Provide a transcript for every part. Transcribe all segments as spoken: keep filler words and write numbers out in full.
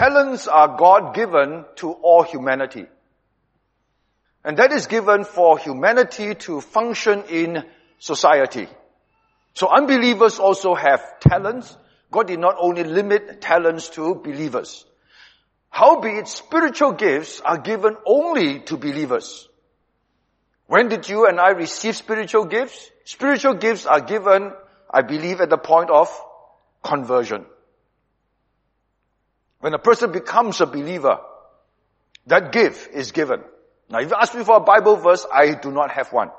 talents are God-given to all humanity. And that is given for humanity to function in society. So unbelievers also have talents. God did not only limit talents to believers. Howbeit, spiritual gifts are given only to believers. When did you and I receive spiritual gifts? Spiritual gifts are given, I believe, at the point of conversion. When a person becomes a believer, that gift is given. Now, if you ask me for a Bible verse, I do not have one.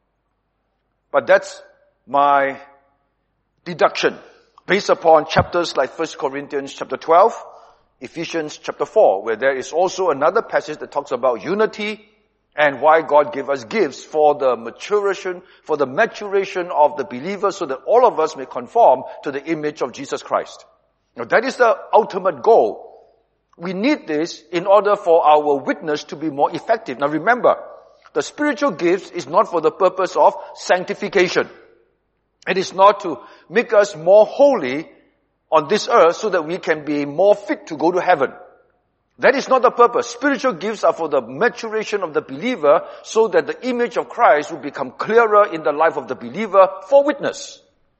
But that's my deduction, based upon chapters like First Corinthians chapter twelve, Ephesians chapter four, where there is also another passage that talks about unity and why God gave us gifts for the maturation, for the maturation of the believers, so that all of us may conform to the image of Jesus Christ. Now, that is the ultimate goal. We need this in order for our witness to be more effective. Now remember, the spiritual gifts is not for the purpose of sanctification. It is not to make us more holy on this earth so that we can be more fit to go to heaven. That is not the purpose. Spiritual gifts are for the maturation of the believer so that the image of Christ will become clearer in the life of the believer for witness.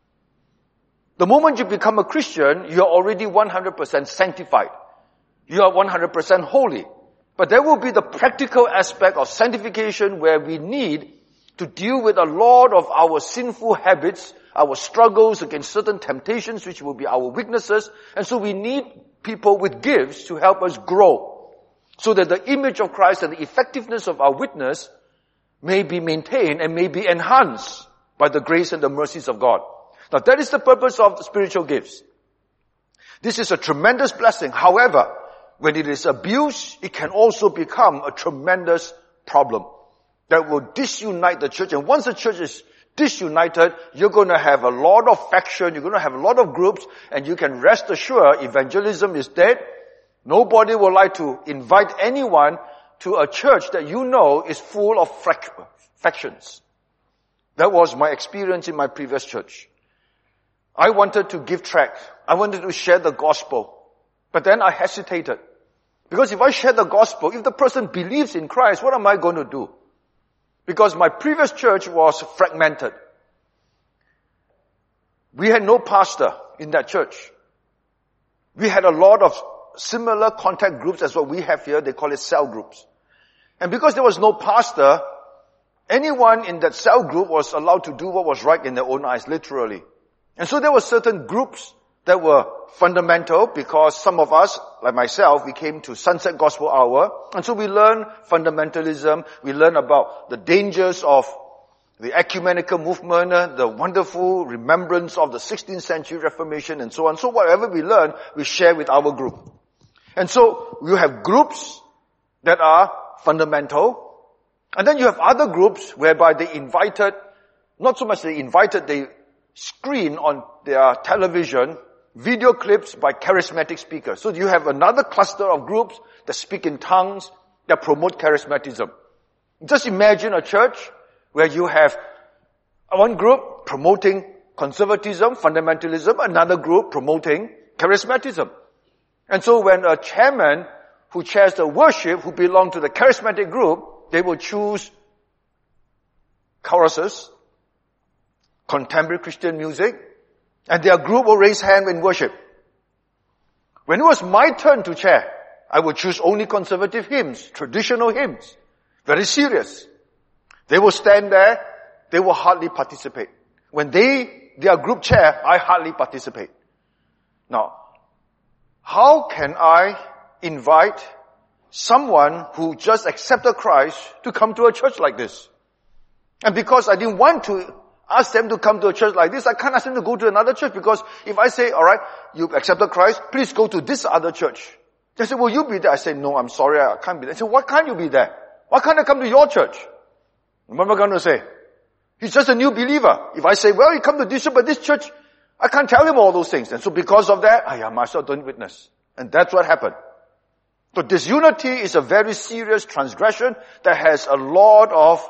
The moment you become a Christian, you are already one hundred percent sanctified. You are one hundred percent holy. But there will be the practical aspect of sanctification where we need to deal with a lot of our sinful habits, our struggles against certain temptations, which will be our weaknesses. And so we need people with gifts to help us grow, so that the image of Christ and the effectiveness of our witness may be maintained and may be enhanced by the grace and the mercies of God. Now that is the purpose of the spiritual gifts. This is a tremendous blessing. However, when it is abused, it can also become a tremendous problem that will disunite the church. And once the church is disunited, you're going to have a lot of faction, you're going to have a lot of groups, and you can rest assured evangelism is dead. Nobody would like to invite anyone to a church that you know is full of factions. That was my experience in my previous church. I wanted to give tract. I wanted to share the gospel. But then I hesitated. Because if I share the gospel, if the person believes in Christ, what am I going to do? Because my previous church was fragmented. We had no pastor in that church. We had a lot of similar contact groups as what we have here. They call it cell groups. And because there was no pastor, anyone in that cell group was allowed to do what was right in their own eyes, literally. And so there were certain groups that were fundamental because some of us, like myself, we came to Sunset Gospel Hour. And so we learn fundamentalism. We learn about the dangers of the ecumenical movement, the wonderful remembrance of the sixteenth century Reformation, and so on. So whatever we learn, we share with our group. And so you have groups that are fundamental. And then you have other groups whereby they invited, not so much they invited, they screen on their television video clips by charismatic speakers. So you have another cluster of groups that speak in tongues, that promote charismatism. Just imagine a church where you have one group promoting conservatism, fundamentalism, another group promoting charismatism. And so when a chairman who chairs the worship, who belong to the charismatic group, they will choose choruses, contemporary Christian music, and their group will raise hand in worship. When it was my turn to chair, I would choose only conservative hymns, traditional hymns. Very serious. They will stand there, they will hardly participate. When they, their group chair, I hardly participate. Now, how can I invite someone who just accepted Christ to come to a church like this? And because I didn't want to ask them to come to a church like this, I can't ask them to go to another church, because if I say, alright, you've accepted Christ, please go to this other church. They say, will you be there? I say, no, I'm sorry, I can't be there. They say, why can't you be there? Why can't I come to your church? What am I going to say? He's just a new believer. If I say, well, you come to this church, but this church, I can't tell him all those things. And so because of that, I myself don't witness. And that's what happened. So disunity is a very serious transgression that has a lot of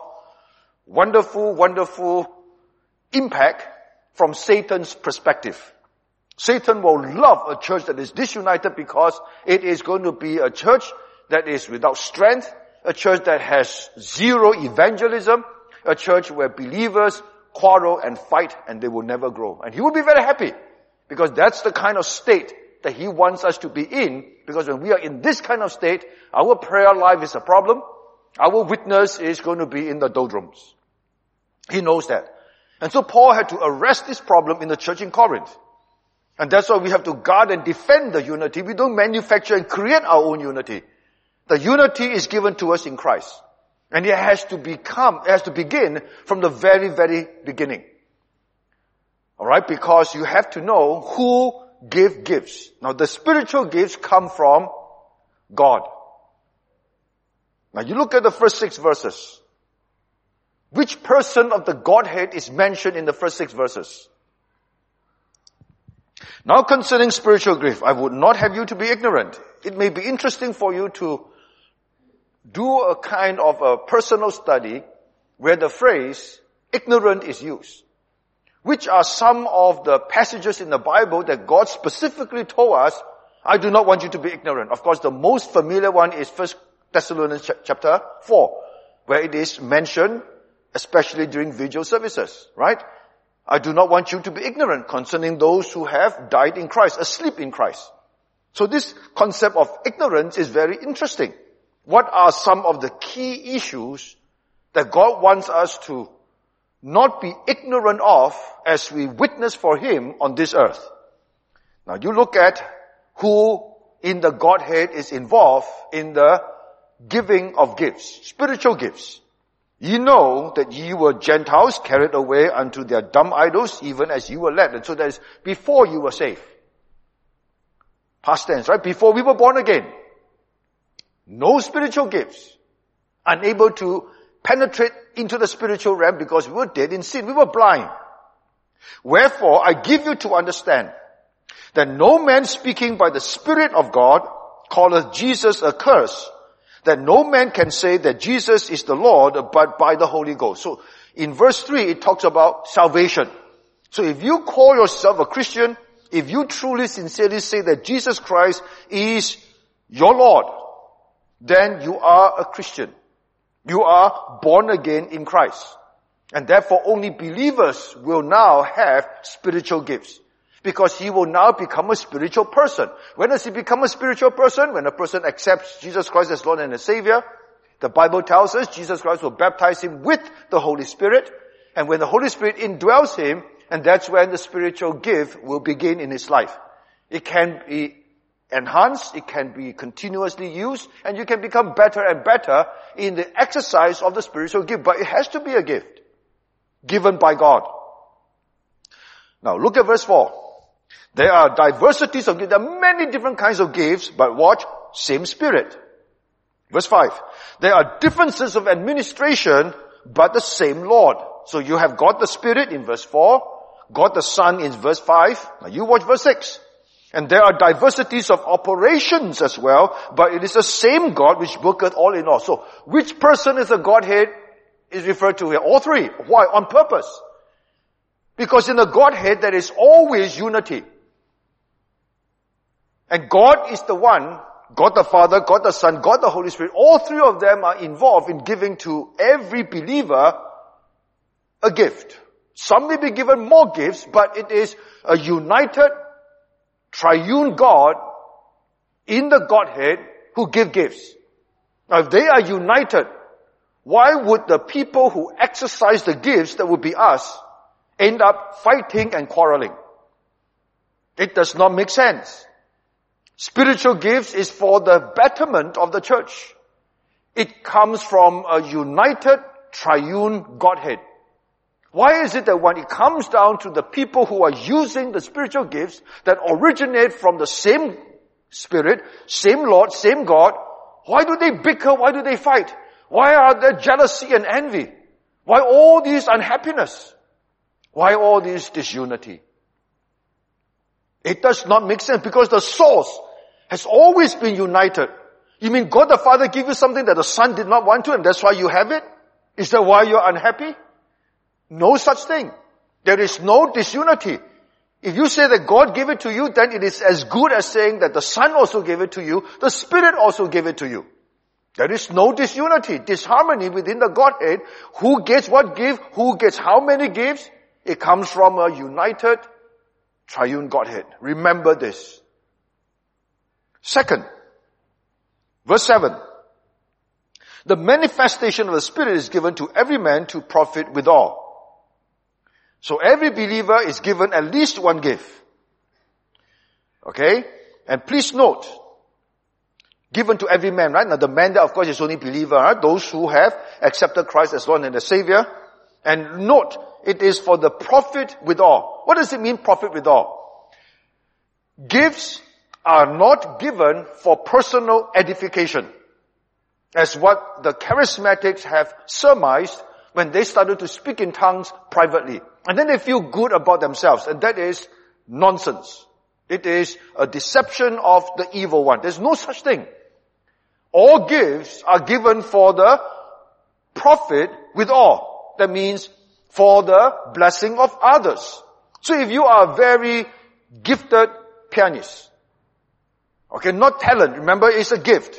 wonderful, wonderful impact from Satan's perspective. Satan will love a church that is disunited because it is going to be a church that is without strength, a church that has zero evangelism, a church where believers quarrel and fight and they will never grow. And he will be very happy because that's the kind of state that he wants us to be in, because when we are in this kind of state, our prayer life is a problem. Our witness is going to be in the doldrums. He knows that. And so Paul had to arrest this problem in the church in Corinth. And that's why we have to guard and defend the unity. We don't manufacture and create our own unity. The unity is given to us in Christ. And it has to become, it has to begin from the very, very beginning. Alright? Because you have to know who give gifts. Now the spiritual gifts come from God. Now you look at the first six verses. Which person of the Godhead is mentioned in the first six verses? Now concerning spiritual gift, I would not have you to be ignorant. It may be interesting for you to do a kind of a personal study where the phrase ignorant is used. Which are some of the passages in the Bible that God specifically told us, I do not want you to be ignorant. Of course, the most familiar one is First Thessalonians chapter four, where it is mentioned, especially during vigil services, right? I do not want you to be ignorant concerning those who have died in Christ, asleep in Christ. So this concept of ignorance is very interesting. What are some of the key issues that God wants us to not be ignorant of as we witness for Him on this earth? Now you look at who in the Godhead is involved in the giving of gifts, spiritual gifts. Ye know that ye were Gentiles carried away unto their dumb idols, even as you were led. And so that is before you were saved. Past tense, right? Before we were born again. No spiritual gifts. Unable to penetrate into the spiritual realm because we were dead in sin. We were blind. Wherefore, I give you to understand that no man speaking by the Spirit of God calleth Jesus accursed, that no man can say that Jesus is the Lord but by the Holy Ghost. So in verse three, it talks about salvation. So if you call yourself a Christian, if you truly, sincerely say that Jesus Christ is your Lord, then you are a Christian. You are born again in Christ. And therefore only believers will now have spiritual gifts. Because he will now become a spiritual person. When does he become a spiritual person? When a person accepts Jesus Christ as Lord and as Savior. The Bible tells us Jesus Christ will baptize him with the Holy Spirit. And when the Holy Spirit indwells him, and that's when the spiritual gift will begin in his life. It can be enhanced, it can be continuously used, and you can become better and better in the exercise of the spiritual gift. But it has to be a gift given by God. Now look at verse four. There are diversities of gifts. There are many different kinds of gifts, but watch, same Spirit. Verse five. There are differences of administration, but the same Lord. So you have God the Spirit in verse four, God the Son in verse five. Now you watch verse six. And there are diversities of operations as well, but it is the same God which worketh all in all. So which person is the Godhead is referred to here? All three. Why? On purpose. Because in the Godhead there is always unity. And God is the one, God the Father, God the Son, God the Holy Spirit, all three of them are involved in giving to every believer a gift. Some may be given more gifts, but it is a united, triune God in the Godhead who give gifts. Now if they are united, why would the people who exercise the gifts, that would be us, end up fighting and quarreling? It does not make sense. Spiritual gifts is for the betterment of the church. It comes from a united, triune Godhead. Why is it that when it comes down to the people who are using the spiritual gifts that originate from the same Spirit, same Lord, same God, why do they bicker? Why do they fight? Why are there jealousy and envy? Why all this unhappiness? Why all this disunity? It does not make sense because the source has always been united. You mean God the Father gave you something that the Son did not want to and that's why you have it? Is that why you're unhappy? No such thing. There is no disunity If you say that God gave it to you, then it is as good as saying that the Son also gave it to you, the Spirit also gave it to you. There is no disunity, disharmony within the Godhead. Who gets what gift? Who gets how many gifts? It comes from a united triune Godhead. Remember this. Second, verse seven. The manifestation of the Spirit is given to every man to profit withal. So every believer is given at least one gift. Okay? And please note, given to every man, right? Now the man that of course is only believer, right? Those who have accepted Christ as Lord and the Savior. And note, it is for the profit withal. What does it mean, profit withal? Gifts are not given for personal edification, as what the charismatics have surmised when they started to speak in tongues privately. And then they feel good about themselves. And that is nonsense. It is a deception of the evil one. There's no such thing. All gifts are given for the profit withal. That means for the blessing of others. So if you are a very gifted pianist, okay, not talent, remember it's a gift.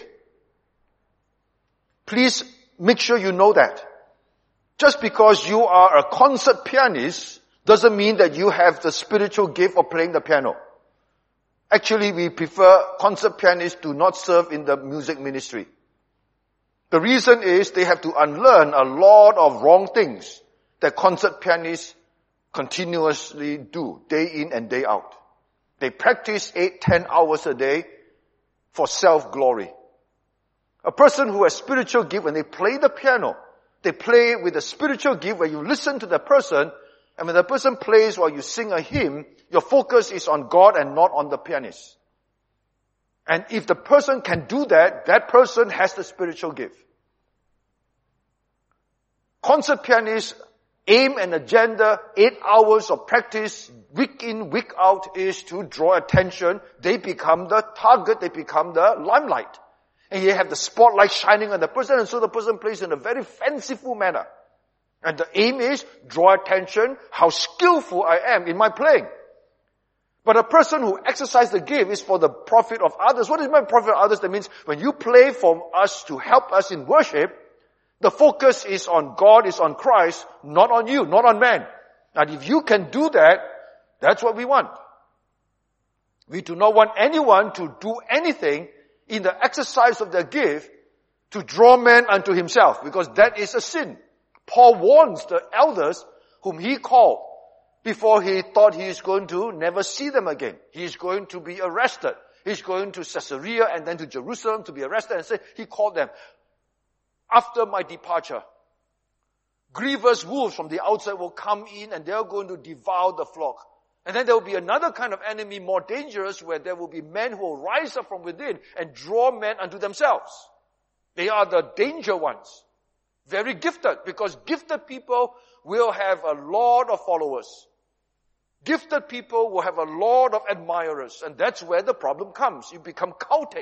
Please make sure you know that. Just because you are a concert pianist doesn't mean that you have the spiritual gift of playing the piano. Actually, we prefer concert pianists to not serve in the music ministry. The reason is they have to unlearn a lot of wrong things that concert pianists continuously do, day in and day out. They practice eight, ten hours a day for self-glory. A person who has spiritual gift, when they play the piano, they play with a spiritual gift where you listen to the person, and when the person plays while you sing a hymn, your focus is on God and not on the pianist. And if the person can do that, that person has the spiritual gift. Concert pianists aim and agenda, eight hours of practice, week in, week out, is to draw attention. They become the target, they become the limelight. And you have the spotlight shining on the person, and so the person plays in a very fanciful manner. And the aim is, draw attention, how skillful I am in my playing. But a person who exercises the gift is for the profit of others. What is my profit of others? That means when you play for us to help us in worship, the focus is on God, is on Christ, not on you, not on man. And if you can do that, that's what we want. We do not want anyone to do anything in the exercise of their gift to draw man unto himself, because that is a sin. Paul warns the elders whom he called before he thought he is going to never see them again. He is going to be arrested. He's going to Caesarea and then to Jerusalem to be arrested, and say, he called them, after my departure, grievous wolves from the outside will come in and they're going to devour the flock. And then there will be another kind of enemy more dangerous, where there will be men who will rise up from within and draw men unto themselves. They are the danger ones. Very gifted, because gifted people will have a lot of followers. Gifted people will have a lot of admirers, and that's where the problem comes. You become cultic.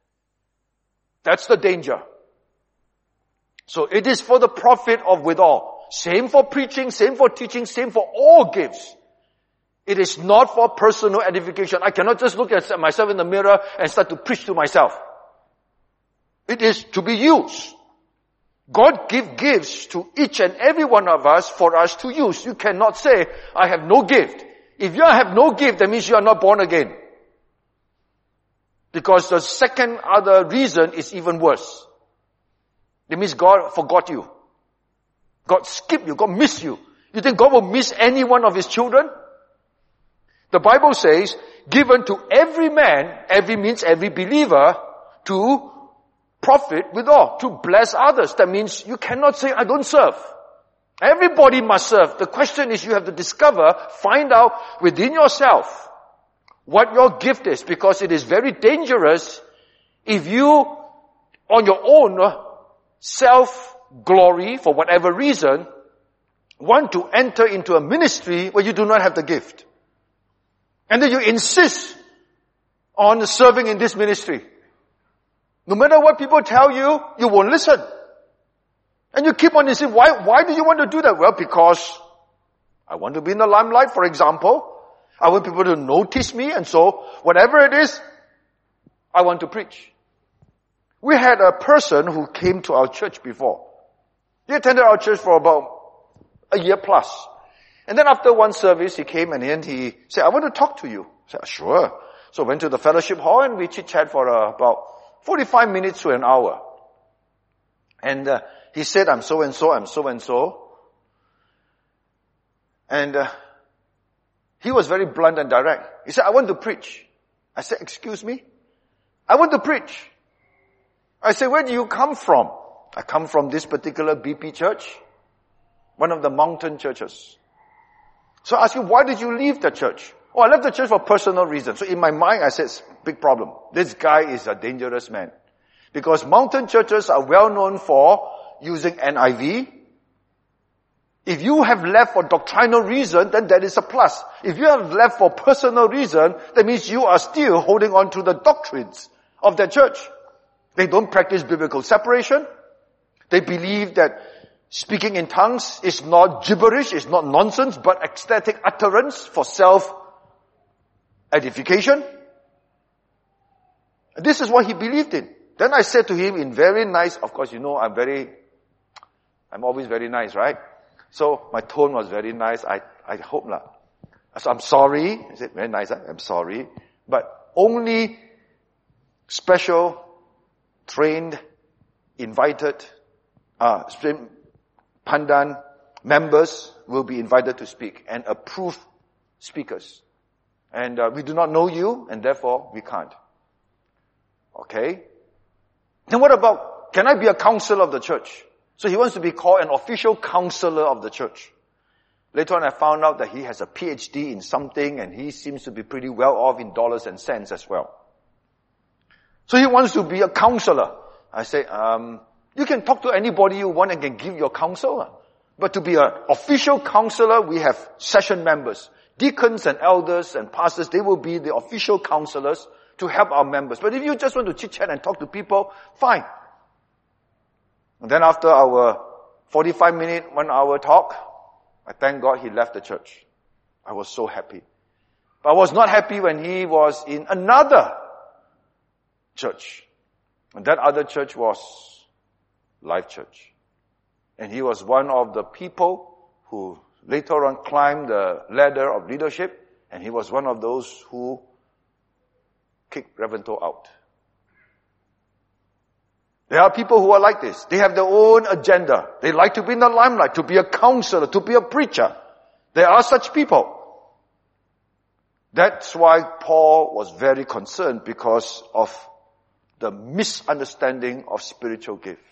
That's the danger. So it is for the profit of withal. Same for preaching, same for teaching, same for all gifts. It is not for personal edification. I cannot just look at myself in the mirror and start to preach to myself. It is to be used. God give gifts to each and every one of us for us to use. You cannot say, I have no gift. If you have no gift, that means you are not born again. Because the second other reason is even worse. It means God forgot you. God skipped you. God missed you. You think God will miss any one of His children? The Bible says, given to every man, every means every believer, to profit withal, to bless others. That means you cannot say, I don't serve. Everybody must serve. The question is, you have to discover, find out within yourself what your gift is, because it is very dangerous if you, on your own self-glory, for whatever reason, want to enter into a ministry where you do not have the gift. And then you insist on serving in this ministry. No matter what people tell you, you won't listen. And you keep on insisting, why, why do you want to do that? Well, because I want to be in the limelight, for example. I want people to notice me, and so whatever it is, I want to preach. We had a person who came to our church before. He attended our church for about a year plus. And then after one service, he came and then he said, I want to talk to you. I said, sure. So went to the fellowship hall and we chit-chat for uh, about forty-five minutes to an hour. And uh, he said, I'm so-and-so, I'm so-and-so. And uh, he was very blunt and direct. He said, I want to preach. I said, excuse me? I want to preach. I said, where do you come from? I come from this particular B P church, one of the mountain churches. So I asked you, why did you leave the church? Oh, I left the church for personal reasons. So in my mind, I said, big problem. This guy is a dangerous man. Because mountain churches are well known for using N I V. If you have left for doctrinal reason, then that is a plus. If you have left for personal reason, that means you are still holding on to the doctrines of that church. They don't practice biblical separation. They believe that speaking in tongues is not gibberish, is not nonsense, but ecstatic utterance for self-edification. This is what he believed in. Then I said to him in very nice, of course, you know, I'm very, I'm always very nice, right? So my tone was very nice. I, I hope not. So I'm sorry. I said, very nice. I'm sorry. But only special, trained, invited, uh, Pandan members will be invited to speak and approved speakers. And uh, we do not know you and therefore we can't. Okay? Then what about, can I be a counselor of the church? So he wants to be called an official counselor of the church. Later on I found out that he has a P H D in something and he seems to be pretty well off in dollars and cents as well. So he wants to be a counselor. I say, um, you can talk to anybody you want and can give your counsel. But to be an official counselor, we have session members. Deacons and elders and pastors, they will be the official counselors to help our members. But if you just want to chit-chat and talk to people, fine. And then after our forty-five minute, one hour talk, I thank God he left the church. I was so happy. But I was not happy when he was in another church. And that other church was Life Church. And he was one of the people who later on climbed the ladder of leadership, and he was one of those who kicked Reverend Toh out. There are people who are like this. They have their own agenda. They like to be in the limelight, to be a counselor, to be a preacher. There are such people. That's why Paul was very concerned because of the misunderstanding of spiritual gift.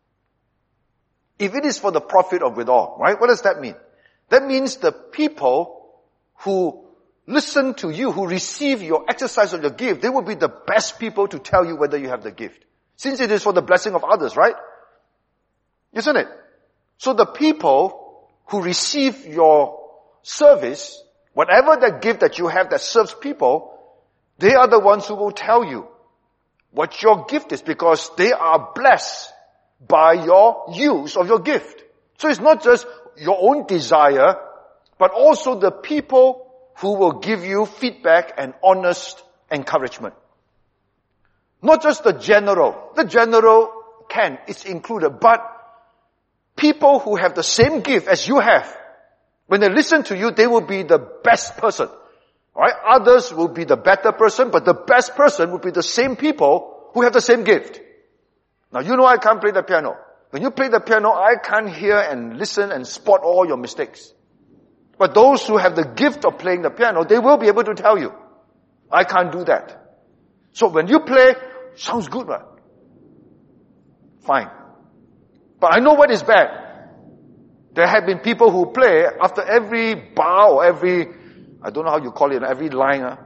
If it is for the profit of withal, right? What does that mean? That means the people who listen to you, who receive your exercise of your gift, they will be the best people to tell you whether you have the gift. Since it is for the blessing of others, right? Isn't it? So the people who receive your service, whatever that gift that you have that serves people, they are the ones who will tell you what your gift is because they are blessed by your use of your gift. So it's not just your own desire, but also the people who will give you feedback and honest encouragement. Not just the general. The general can, it's included, but people who have the same gift as you have, when they listen to you, they will be the best person. Alright? Others will be the better person, but the best person will be the same people who have the same gift. Now, you know I can't play the piano. When you play the piano, I can't hear and listen and spot all your mistakes. But those who have the gift of playing the piano, they will be able to tell you. I can't do that. So when you play, sounds good, right? Fine. But I know what is bad. There have been people who play after every bar or every, I don't know how you call it, every line. Uh,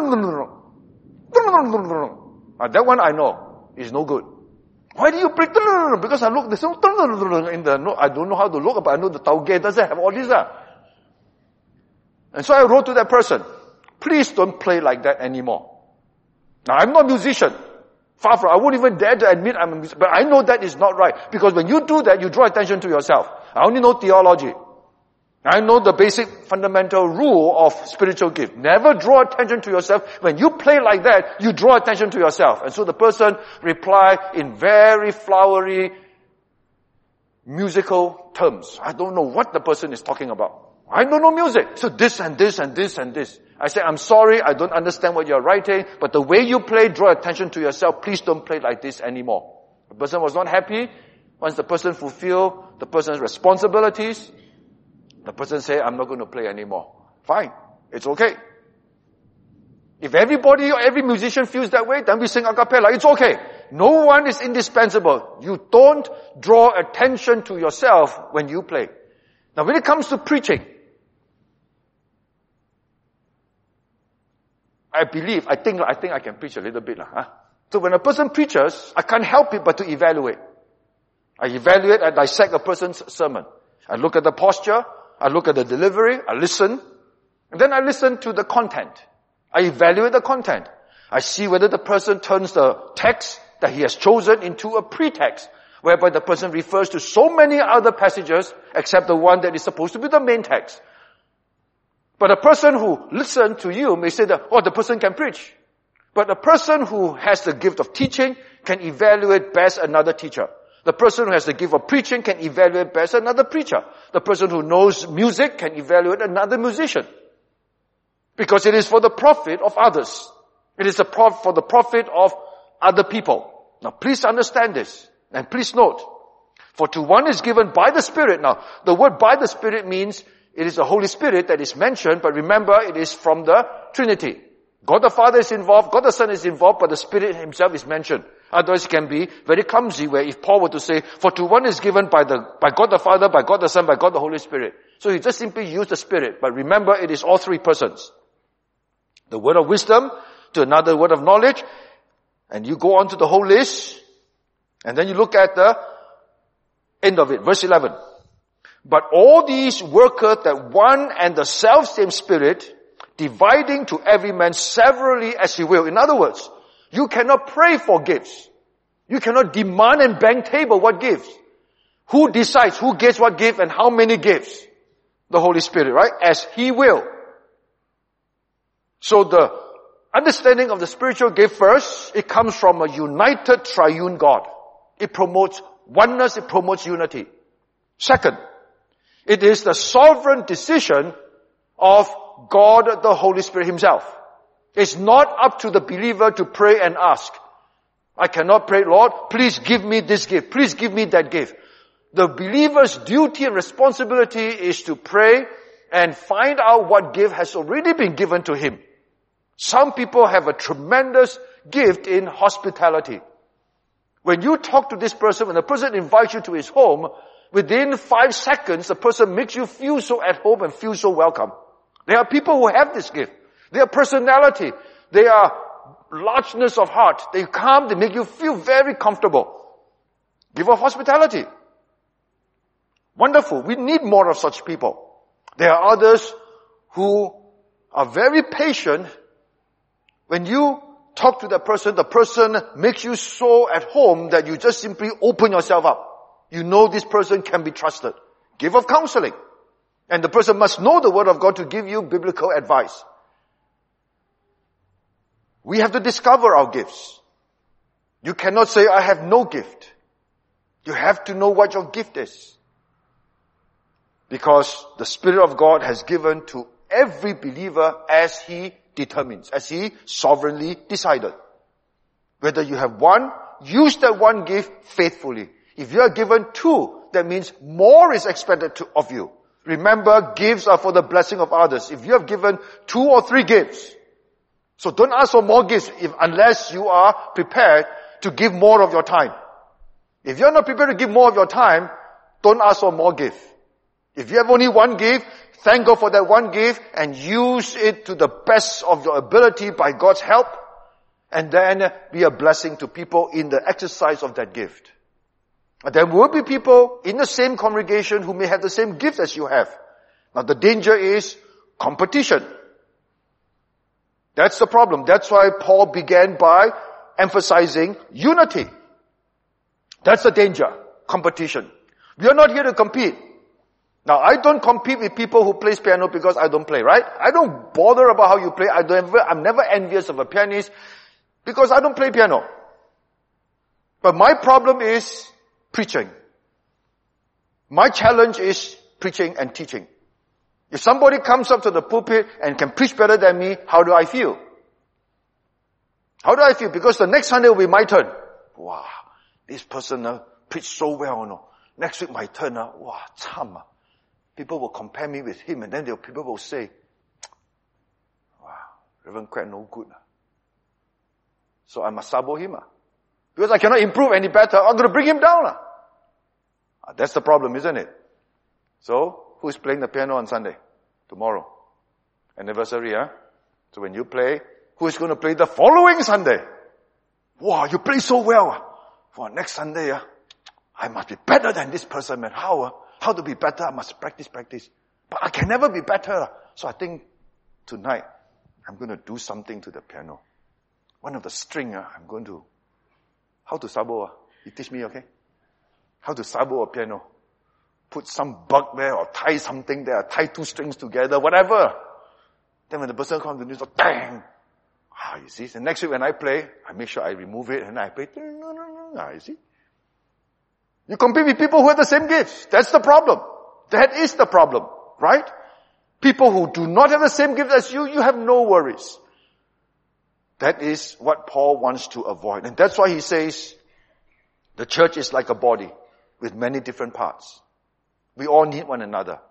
that one I know is no good. Why do you play? Because I look, there's no in the, no, I don't know how to look, but I know the Tauge doesn't have all these. Uh. And so I wrote to that person, please don't play like that anymore. Now I'm not a musician. Far from, I won't even dare to admit I'm a musician, but I know that is not right. Because when you do that, you draw attention to yourself. I only know theology. I know the basic fundamental rule of spiritual gift. Never draw attention to yourself. When you play like that, you draw attention to yourself. And so the person reply in very flowery musical terms. I don't know what the person is talking about. I don't know music. So this and this and this and this. I say, I'm sorry, I don't understand what you're writing, but the way you play, draw attention to yourself. Please don't play like this anymore. The person was not happy. Once the person fulfilled the person's responsibilities, the person say, I'm not going to play anymore. Fine. It's okay. If everybody or every musician feels that way, then we sing a cappella. It's okay. No one is indispensable. You don't draw attention to yourself when you play. Now when it comes to preaching, I believe, I think, I think I can preach a little bit. Huh? So when a person preaches, I can't help it but to evaluate. I evaluate and dissect a person's sermon. I look at the posture, I look at the delivery, I listen, and then I listen to the content. I evaluate the content. I see whether the person turns the text that he has chosen into a pretext, whereby the person refers to so many other passages except the one that is supposed to be the main text. But a person who listens to you may say that, oh, the person can preach. But a person who has the gift of teaching can evaluate best another teacher. The person who has the gift of preaching can evaluate best another preacher. The person who knows music can evaluate another musician. Because it is for the profit of others. It is a prof- for the profit of other people. Now please understand this. And please note, for to one is given by the Spirit. Now, the word by the Spirit means it is the Holy Spirit that is mentioned, but remember it is from the Trinity. God the Father is involved, God the Son is involved, but the Spirit himself is mentioned. Otherwise it can be very clumsy where if Paul were to say, for to one is given by the, by God the Father, by God the Son, by God the Holy Spirit. So he just simply used the Spirit, but remember it is all three persons. The word of wisdom to another word of knowledge, and you go on to the whole list, and then you look at the end of it, verse eleven. But all these worketh that one and the self-same Spirit, dividing to every man severally as he will. In other words, you cannot pray for gifts. You cannot demand and bang table what gifts. Who decides who gets what gift and how many gifts? The Holy Spirit, right? As he will. So the understanding of the spiritual gift first, it comes from a united triune God. It promotes oneness, it promotes unity. Second, it is the sovereign decision of God the Holy Spirit himself. It's not up to the believer to pray and ask. I cannot pray, Lord, please give me this gift. Please give me that gift. The believer's duty and responsibility is to pray and find out what gift has already been given to him. Some people have a tremendous gift in hospitality. When you talk to this person, when the person invites you to his home, within five seconds, the person makes you feel so at home and feel so welcome. There are people who have this gift. Their personality, their largeness of heart, they come, they make you feel very comfortable. Give of hospitality. Wonderful. We need more of such people. There are others who are very patient. When you talk to that person, the person makes you so at home that you just simply open yourself up. You know this person can be trusted. Give of counseling. And the person must know the Word of God to give you biblical advice. We have to discover our gifts. You cannot say, I have no gift. You have to know what your gift is. Because the Spirit of God has given to every believer as He determines, as He sovereignly decided. Whether you have one, use that one gift faithfully. If you are given two, that means more is expected to, of you. Remember, gifts are for the blessing of others. If you have given two or three gifts, so don't ask for more gifts if, unless you are prepared to give more of your time. If you're not prepared to give more of your time, don't ask for more gift. If you have only one gift, thank God for that one gift and use it to the best of your ability by God's help, and then be a blessing to people in the exercise of that gift. There will be people in the same congregation who may have the same gift as you have. Now the danger is competition. That's the problem. That's why Paul began by emphasizing unity. That's the danger. Competition. We are not here to compete. Now, I don't compete with people who play piano because I don't play, right? I don't bother about how you play. I don't ever, I'm never envious of a pianist because I don't play piano. But my problem is preaching. My challenge is preaching and teaching. If somebody comes up to the pulpit and can preach better than me, how do I feel? How do I feel? Because the next Sunday will be my turn. Wow, this person uh, preached so well, no? Next week my turn, uh, wow, cham. Uh. People will compare me with him, and then the people will say, wow, Reverend Quack no good. Uh. So I must sabo him. Uh. Because I cannot improve any better, I'm going to bring him down. Uh. Uh, that's the problem, isn't it? So, who's playing the piano on Sunday? Tomorrow. Anniversary, huh? So when you play, who is going to play the following Sunday? Wow, you play so well. Uh. For next Sunday, uh, I must be better than this person, man. How? Uh? How to be better? I must practice, practice. But I can never be better. So I think tonight, I'm going to do something to the piano. One of the string, uh, I'm going to, how to sabo? Uh? You teach me, okay? How to sabo a piano. Put some bug there or tie something there, tie two strings together, whatever. Then when the person comes to me, so bang! Ah, you see? So next week when I play, I make sure I remove it and I play. Ah, you see? You compete with people who have the same gifts. That's the problem. That is the problem, right? People who do not have the same gift as you, you have no worries. That is what Paul wants to avoid. And that's why he says, the church is like a body with many different parts. We all need one another.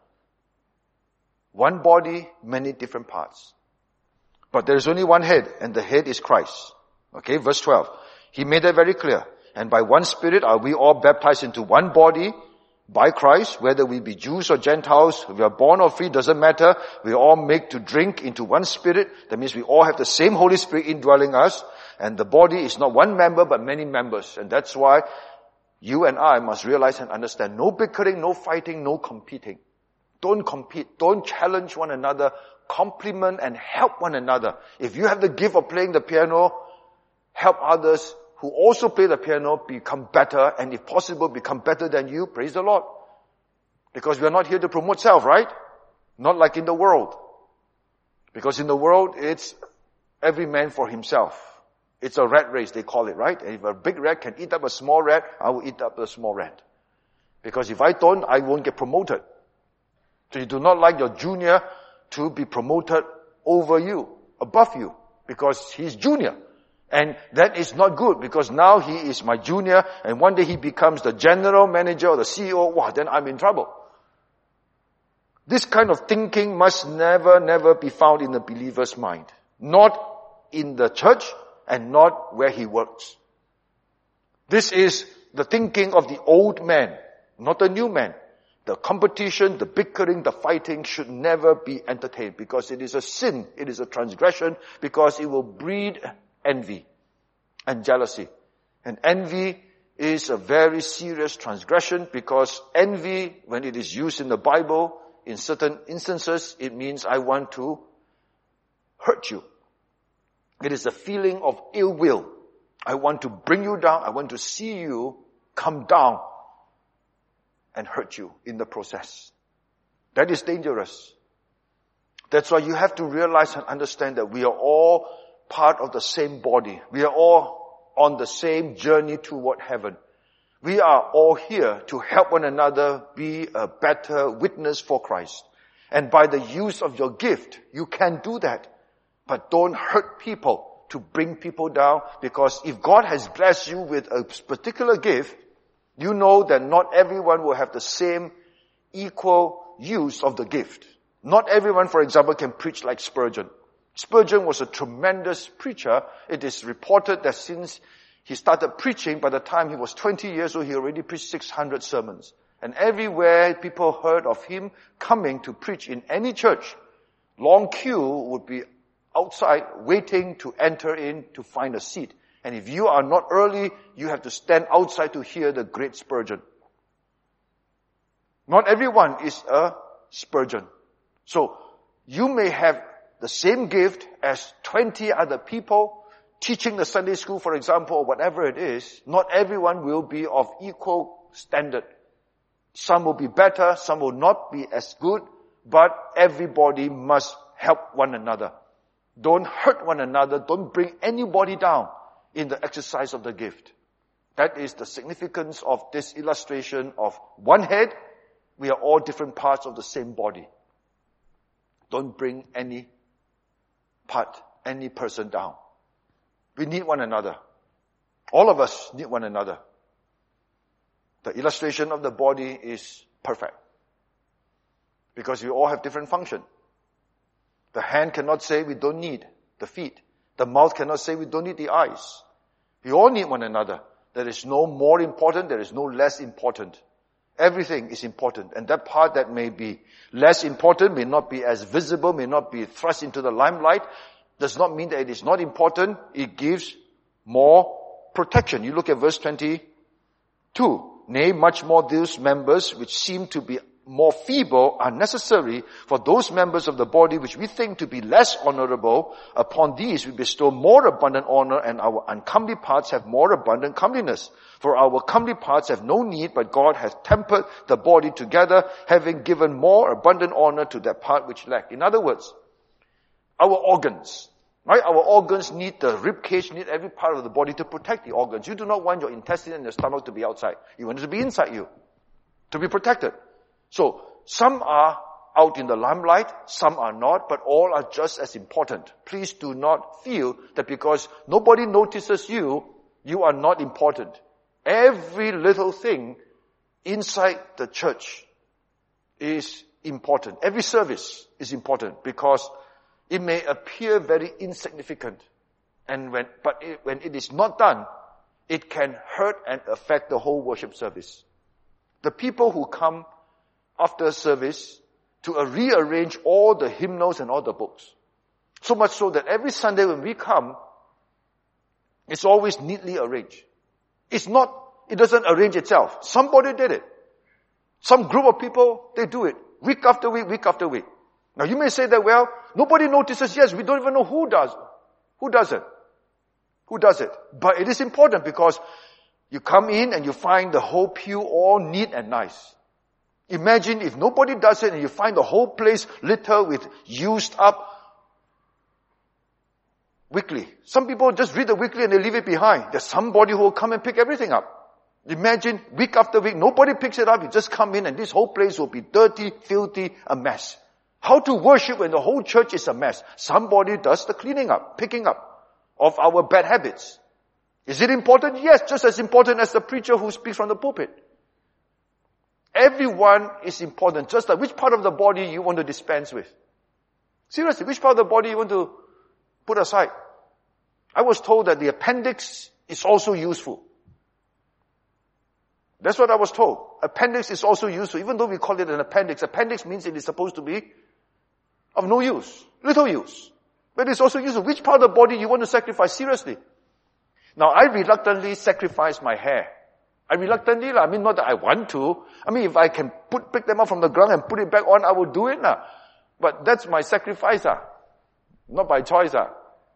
One body, many different parts. But there is only one head, and the head is Christ. Okay, verse twelve. He made that very clear. And by one Spirit are we all baptized into one body by Christ, whether we be Jews or Gentiles, we are born or free, doesn't matter. We all make to drink into one Spirit. That means we all have the same Holy Spirit indwelling us. And the body is not one member, but many members. And that's why you and I must realize and understand, no bickering, no fighting, no competing. Don't compete. Don't challenge one another. Compliment and help one another. If you have the gift of playing the piano, help others who also play the piano become better, and if possible, become better than you. Praise the Lord. Because we are not here to promote self, right? Not like in the world. Because in the world, it's every man for himself. It's a rat race, they call it, right? And if a big rat can eat up a small rat, I will eat up a small rat. Because if I don't, I won't get promoted. So you do not like your junior to be promoted over you, above you, because he's junior. And that is not good, because now he is my junior, and one day he becomes the general manager or the C E O, wow, then I'm in trouble. This kind of thinking must never, never be found in the believer's mind. Not in the church, and not where he works. This is the thinking of the old man, not the new man. The competition, the bickering, the fighting should never be entertained, because it is a sin, it is a transgression, because it will breed envy and jealousy. And envy is a very serious transgression, because envy, when it is used in the Bible, in certain instances, it means I want to hurt you. It is a feeling of ill will. I want to bring you down. I want to see you come down and hurt you in the process. That is dangerous. That's why you have to realize and understand that we are all part of the same body. We are all on the same journey toward heaven. We are all here to help one another be a better witness for Christ. And by the use of your gift, you can do that. But don't hurt people to bring people down, because if God has blessed you with a particular gift, you know that not everyone will have the same equal use of the gift. Not everyone, for example, can preach like Spurgeon. Spurgeon was a tremendous preacher. It is reported that since he started preaching, by the time he was twenty years old, he already preached six hundred sermons. And everywhere people heard of him coming to preach in any church, long queue would be outside waiting to enter in to find a seat. And if you are not early, you have to stand outside to hear the great Spurgeon. Not everyone is a Spurgeon. So you may have the same gift as twenty other people teaching the Sunday school, for example, or whatever it is. Not everyone will be of equal standard. Some will be better, some will not be as good, but everybody must help one another. Don't hurt one another. Don't bring anybody down in the exercise of the gift. That is the significance of this illustration of one head. We are all different parts of the same body. Don't bring any part, any person down. We need one another. All of us need one another. The illustration of the body is perfect. Because we all have different function. The hand cannot say we don't need the feet. The mouth cannot say we don't need the eyes. We all need one another. There is no more important, there is no less important. Everything is important. And that part that may be less important, may not be as visible, may not be thrust into the limelight, does not mean that it is not important. It gives more protection. You look at verse twenty-two. Nay, much more those members which seem to be more feeble are necessary, for those members of the body which we think to be less honorable, upon these we bestow more abundant honor, and our uncomely parts have more abundant comeliness. For our comely parts have no need, but God hath tempered the body together, having given more abundant honor to that part which lacked. In other words, our organs, right? Our organs need the rib cage, need every part of the body to protect the organs. You do not want your intestine and your stomach to be outside. You want it to be inside you, to be protected. So, some are out in the limelight, some are not, but all are just as important. Please do not feel that because nobody notices you, you are not important. Every little thing inside the church is important. Every service is important because it may appear very insignificant. And when, but it, when it is not done, it can hurt and affect the whole worship service. The people who come after service to uh, rearrange all the hymnals and all the books. So much so that every Sunday when we come, it's always neatly arranged. It's not, it doesn't arrange itself. Somebody did it. Some group of people, they do it. Week after week, week after week. Now you may say that, well, nobody notices. Yes, we don't even know who does. Who does it? Who does it? But it is important because you come in and you find the whole pew all neat and nice. Imagine if nobody does it and you find the whole place littered with used up weekly. Some people just read the weekly and they leave it behind. There's somebody who will come and pick everything up. Imagine week after week, nobody picks it up. You just come in and this whole place will be dirty, filthy, a mess. How to worship when the whole church is a mess? Somebody does the cleaning up, picking up of our bad habits. Is it important? Yes, just as important as the preacher who speaks from the pulpit. Everyone is important, just like which part of the body you want to dispense with. Seriously, which part of the body you want to put aside? I was told that the appendix is also useful. That's what I was told. Appendix is also useful, even though we call it an appendix. Appendix means it is supposed to be of no use, little use. But it's also useful. Which part of the body you want to sacrifice? Seriously. Now, I reluctantly sacrifice my hair. I reluctantly, I mean, not that I want to. I mean, if I can put, pick them up from the ground and put it back on, I will do it. Nah. But that's my sacrifice. Ah. Not by choice. Ah.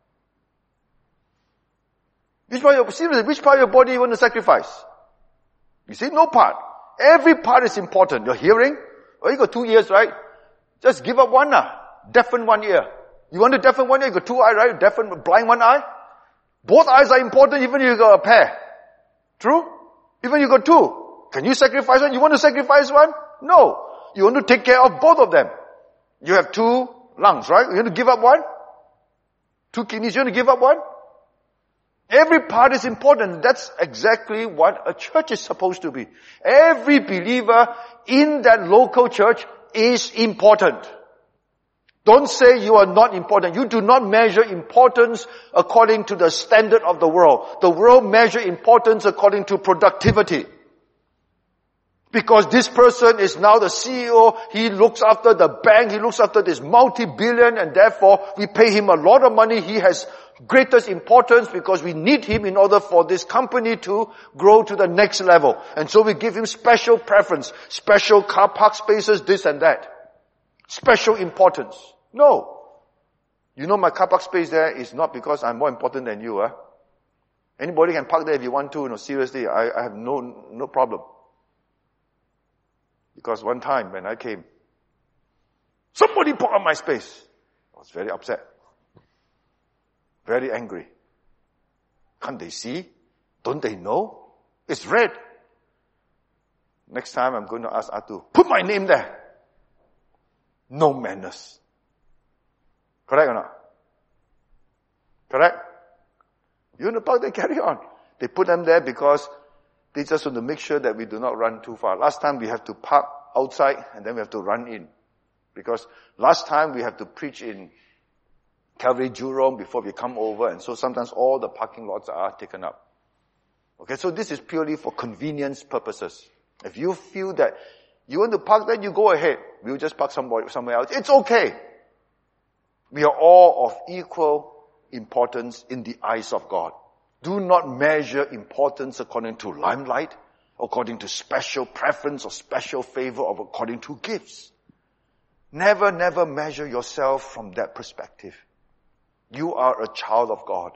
Which part of your, seriously, which part of your body you want to sacrifice? You see, no part. Every part is important. Your hearing, oh, you got two ears, right? Just give up one. Nah. Deafen one ear. You want to deafen one ear, you got two eyes, right? Deafen, blind one eye. Both eyes are important even if you got a pair. True? Even you got two. Can you sacrifice one? You want to sacrifice one? No. You want to take care of both of them. You have two lungs, right? You want to give up one? Two kidneys, you want to give up one? Every part is important. That's exactly what a church is supposed to be. Every believer in that local church is important. Don't say you are not important. You do not measure importance according to the standard of the world. The world measure importance according to productivity. Because this person is now the C E O, he looks after the bank, he looks after this multi-billion, and therefore we pay him a lot of money. He has greatest importance because we need him in order for this company to grow to the next level. And so we give him special preference, special car park spaces, this and that. Special importance. No. You know my car park space there is not because I'm more important than you. Huh? Anybody can park there if you want to. No, seriously, I, I have no no problem. Because one time when I came, somebody parked on my space. I was very upset. Very angry. Can't they see? Don't they know? It's red. Next time I'm going to ask Atu, put my name there. No manners. Correct or not? Correct? You in the park, they carry on. They put them there because they just want to make sure that we do not run too far. Last time we have to park outside and then we have to run in. Because last time we have to preach in Calvary Jurong before we come over, and so sometimes all the parking lots are taken up. Okay, so this is purely for convenience purposes. If you feel that you want to park there, you go ahead. We'll just park somewhere, somewhere else. It's okay. We are all of equal importance in the eyes of God. Do not measure importance according to limelight, according to special preference or special favor, or according to gifts. Never, never measure yourself from that perspective. You are a child of God.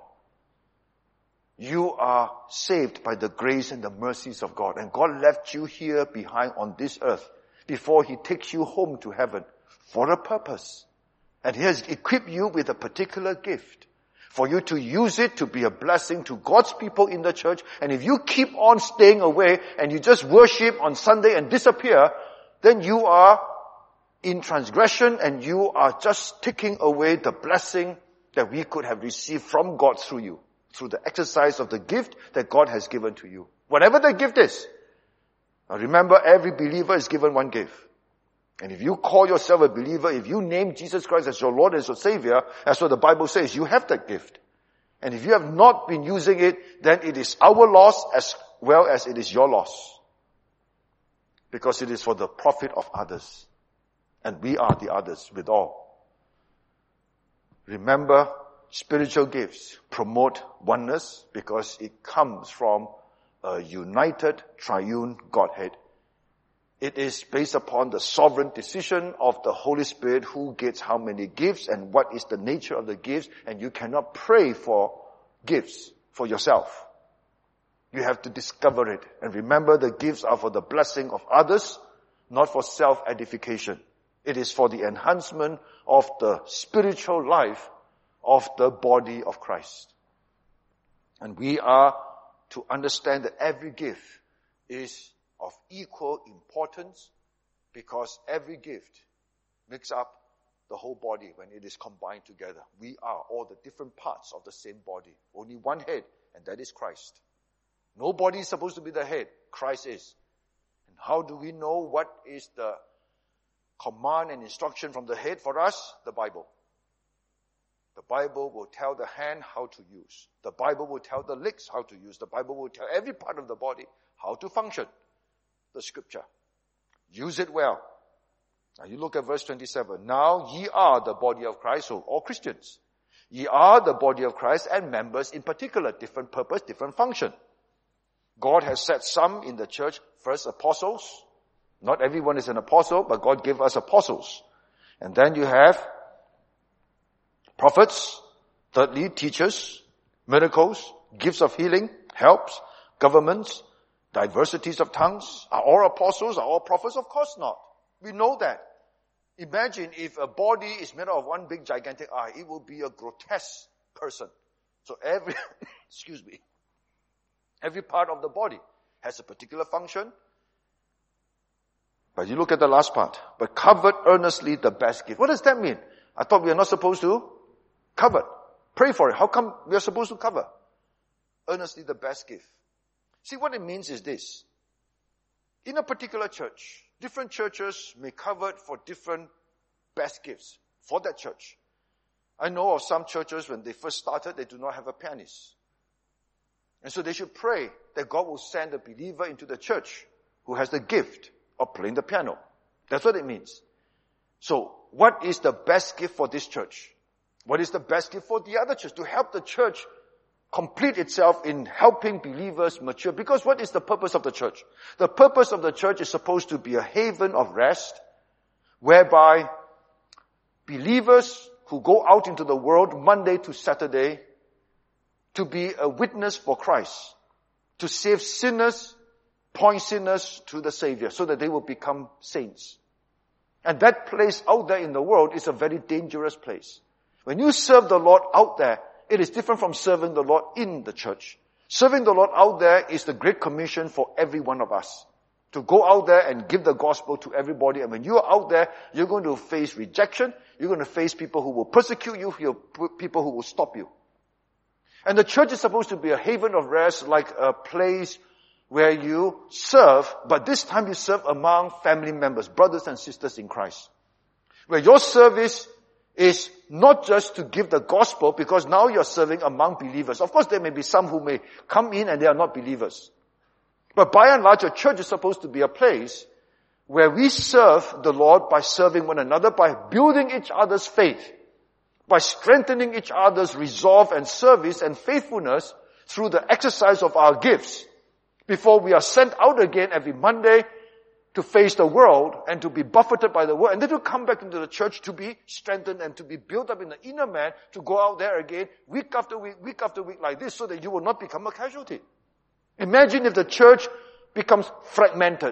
You are saved by the grace and the mercies of God. And God left you here behind on this earth before He takes you home to heaven for a purpose. And He has equipped you with a particular gift for you to use it to be a blessing to God's people in the church. And if you keep on staying away and you just worship on Sunday and disappear, then you are in transgression and you are just taking away the blessing that we could have received from God through you, through the exercise of the gift that God has given to you. Whatever the gift is. Now remember, every believer is given one gift. And if you call yourself a believer, if you name Jesus Christ as your Lord and your Savior, that's what the Bible says, you have that gift. And if you have not been using it, then it is our loss as well as it is your loss. Because it is for the profit of others. And we are the others with all. Remember, spiritual gifts promote oneness because it comes from a united triune Godhead. It is based upon the sovereign decision of the Holy Spirit who gets how many gifts and what is the nature of the gifts, and you cannot pray for gifts for yourself. You have to discover it. And remember, the gifts are for the blessing of others, not for self-edification. It is for the enhancement of the spiritual life of the body of Christ. And we are to understand that every gift is of equal importance because every gift makes up the whole body when it is combined together. We are all the different parts of the same body. Only one head, and that is Christ. Nobody is supposed to be the head. Christ is. And how do we know what is the command and instruction from the head for us? The Bible. The Bible will tell the hand how to use. The Bible will tell the legs how to use. The Bible will tell every part of the body how to function. The Scripture. Use it well. Now you look at verse twenty-seven. Now ye are the body of Christ, so all Christians. Ye are the body of Christ and members in particular, different purpose, different function. God has set some in the church, first apostles. Not everyone is an apostle, but God gave us apostles. And then you have prophets, thirdly, teachers, miracles, gifts of healing, helps, governments, diversities of tongues. Are all apostles? Are all prophets? Of course not. We know that. Imagine if a body is made out of one big gigantic eye, it will be a grotesque person. So every, excuse me, every part of the body has a particular function. But you look at the last part. But covet earnestly the best gift. What does that mean? I thought we are not supposed to covet. Pray for it. How come we are supposed to covet? Earnestly the best gift. See, what it means is this. In a particular church, different churches may covet for different best gifts for that church. I know of some churches when they first started, they do not have a pianist. And so they should pray that God will send a believer into the church who has the gift of playing the piano. That's what it means. So, what is the best gift for this church? What is the best gift for the other church? To help the church complete itself in helping believers mature. Because what is the purpose of the church? The purpose of the church is supposed to be a haven of rest, whereby believers who go out into the world Monday to Saturday to be a witness for Christ, to save sinners point sinners to the Savior so that they will become saints. And that place out there in the world is a very dangerous place. When you serve the Lord out there, it is different from serving the Lord in the church. Serving the Lord out there is the Great Commission for every one of us. To go out there and give the gospel to everybody. And when you are out there, you're going to face rejection. You're going to face people who will persecute you, people who will stop you. And the church is supposed to be a haven of rest, like a place where you serve, but this time you serve among family members, brothers and sisters in Christ. Where your service is not just to give the gospel, because now you're serving among believers. Of course, there may be some who may come in and they are not believers. But by and large, a church is supposed to be a place where we serve the Lord by serving one another, by building each other's faith, by strengthening each other's resolve and service and faithfulness through the exercise of our gifts, before we are sent out again every Monday to face the world and to be buffeted by the world, and then to come back into the church to be strengthened and to be built up in the inner man, to go out there again week after week, week after week like this, so that you will not become a casualty. Imagine if the church becomes fragmented.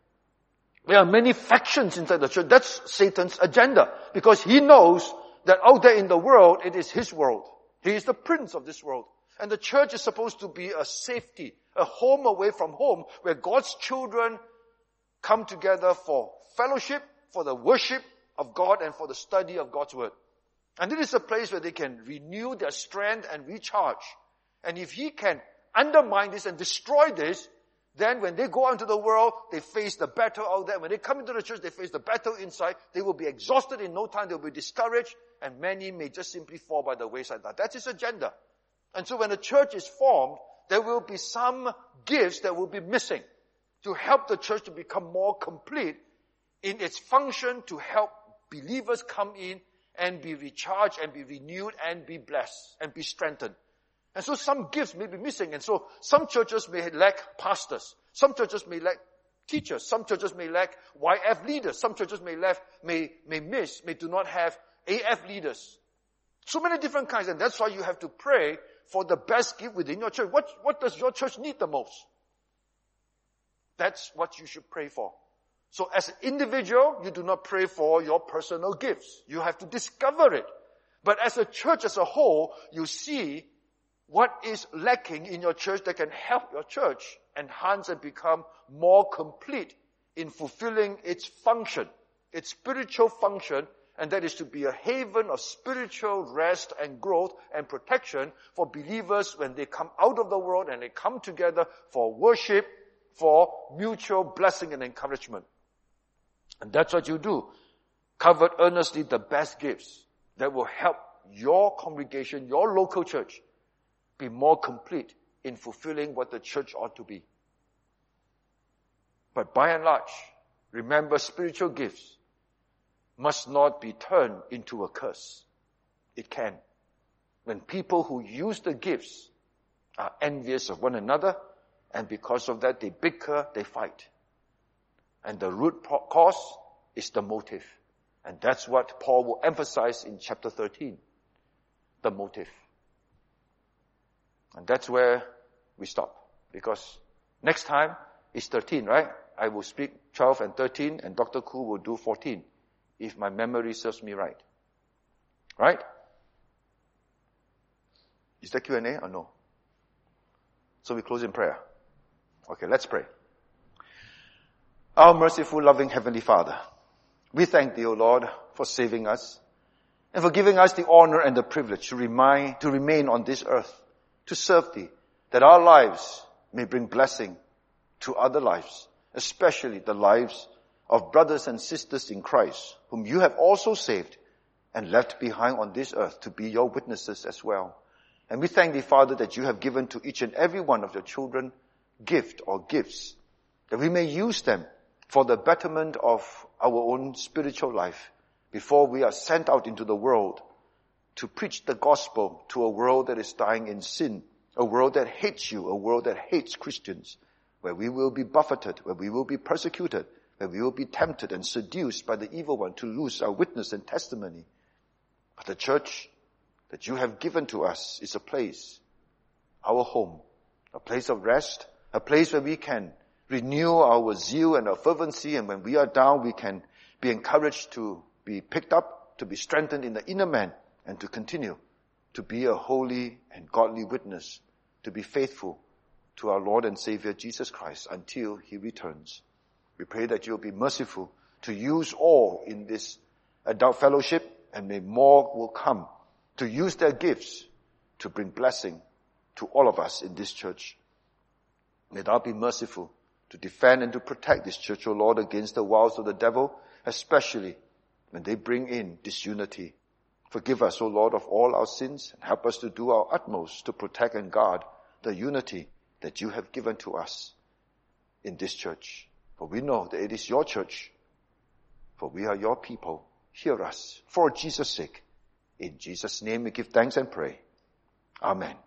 There are many factions inside the church. That's Satan's agenda, because he knows that out there in the world, it is his world. He is the prince of this world. And the church is supposed to be a safety, a home away from home, where God's children come together for fellowship, for the worship of God, and for the study of God's word. And it is a place where they can renew their strength and recharge. And if he can undermine this and destroy this, then when they go out into the world, they face the battle out there. When they come into the church, they face the battle inside. They will be exhausted in no time. They will be discouraged, and many may just simply fall by the wayside. Now, that's his agenda. And so when a church is formed, there will be some gifts that will be missing to help the church to become more complete in its function to help believers come in and be recharged and be renewed and be blessed and be strengthened. And so some gifts may be missing. And so some churches may lack pastors. Some churches may lack teachers. Some churches may lack Y F leaders. Some churches may lack, may, may miss, may do not have A F leaders. So many different kinds. And that's why you have to pray for the best gift within your church. What, what does your church need the most? That's what you should pray for. So as an individual, you do not pray for your personal gifts. You have to discover it. But as a church as a whole, you see what is lacking in your church that can help your church enhance and become more complete in fulfilling its function, its spiritual function, and that is to be a haven of spiritual rest and growth and protection for believers when they come out of the world and they come together for worship, for mutual blessing and encouragement. And that's what you do. Covet earnestly the best gifts that will help your congregation, your local church, be more complete in fulfilling what the church ought to be. But by and large, remember, spiritual gifts must not be turned into a curse. It can. When people who use the gifts are envious of one another, and because of that they bicker, they fight. And the root cause is the motive. And that's what Paul will emphasize in chapter thirteen. The motive. And that's where we stop. Because next time is thirteen, right? I will speak twelve and thirteen, and Doctor Koo will do fourteen, if my memory serves me right. Right? Is that Q and A or no? So we close in prayer. Okay, let's pray. Our merciful, loving Heavenly Father, we thank Thee, O Lord, for saving us and for giving us the honor and the privilege to remind, to remain on this earth, to serve Thee, that our lives may bring blessing to other lives, especially the lives of brothers and sisters in Christ, whom You have also saved and left behind on this earth to be Your witnesses as well. And we thank Thee, Father, that You have given to each and every one of Your children gift or gifts, that we may use them for the betterment of our own spiritual life before we are sent out into the world to preach the gospel to a world that is dying in sin, a world that hates You, a world that hates Christians, where we will be buffeted, where we will be persecuted, where we will be tempted and seduced by the evil one to lose our witness and testimony. But the church that You have given to us is a place, our home, a place of rest, a place where we can renew our zeal and our fervency, and when we are down, we can be encouraged to be picked up, to be strengthened in the inner man, and to continue to be a holy and godly witness, to be faithful to our Lord and Savior Jesus Christ until He returns. We pray that you'll be merciful to use all in this adult fellowship, and may more will come to use their gifts to bring blessing to all of us in this church. May thou be merciful to defend and to protect this church, O Lord, against the wiles of the devil, especially when they bring in disunity. Forgive us, O Lord, of all our sins, and help us to do our utmost to protect and guard the unity that you have given to us in this church. For we know that it is your church, for we are your people. Hear us for Jesus' sake. In Jesus' name we give thanks and pray. Amen.